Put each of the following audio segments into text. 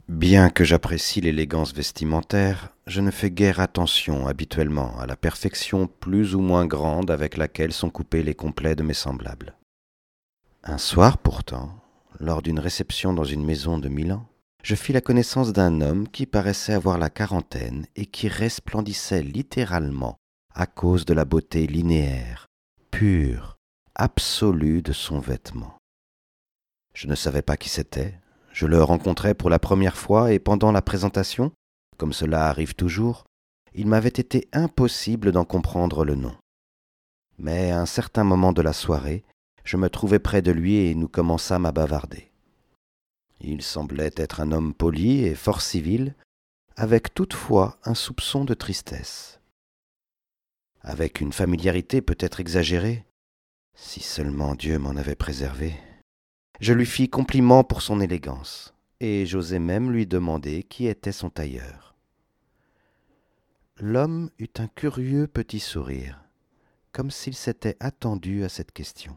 Bien que j'apprécie l'élégance vestimentaire, je ne fais guère attention habituellement à la perfection plus ou moins grande avec laquelle sont coupés les complets de mes semblables. Un soir pourtant, lors d'une réception dans une maison de Milan, je fis la connaissance d'un homme qui paraissait avoir la quarantaine et qui resplendissait littéralement à cause de la beauté linéaire, pure, absolue de son vêtement. Je ne savais pas qui c'était. Je le rencontrai pour la première fois et pendant la présentation, comme cela arrive toujours, il m'avait été impossible d'en comprendre le nom. Mais à un certain moment de la soirée, je me trouvai près de lui et nous commençâmes à bavarder. Il semblait être un homme poli et fort civil, avec toutefois un soupçon de tristesse. Avec une familiarité peut-être exagérée, si seulement Dieu m'en avait préservé. Je lui fis compliment pour son élégance, et j'osai même lui demander qui était son tailleur. L'homme eut un curieux petit sourire, comme s'il s'était attendu à cette question.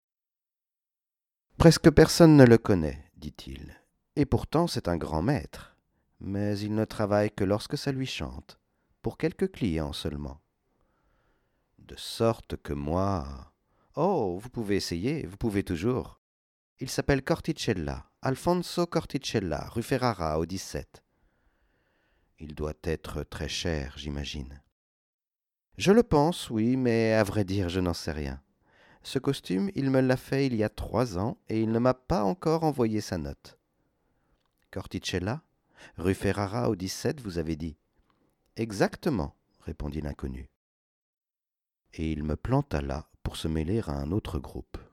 Presque personne ne le connaît, dit-il, et pourtant c'est un grand maître, mais il ne travaille que lorsque ça lui chante, pour quelques clients seulement. De sorte que moi... Oh, vous pouvez essayer, vous pouvez toujours. Il s'appelle Corticella, Alfonso Corticella, rue Ferrara, au 17. Il doit être très cher, j'imagine. Je le pense, oui, mais à vrai dire, je n'en sais rien. Ce costume, il me l'a fait il y a 3 ans et il ne m'a pas encore envoyé sa note. Corticella, rue Ferrara, au 17, vous avez dit. Exactement, répondit l'inconnu. Et il me planta là pour se mêler à un autre groupe.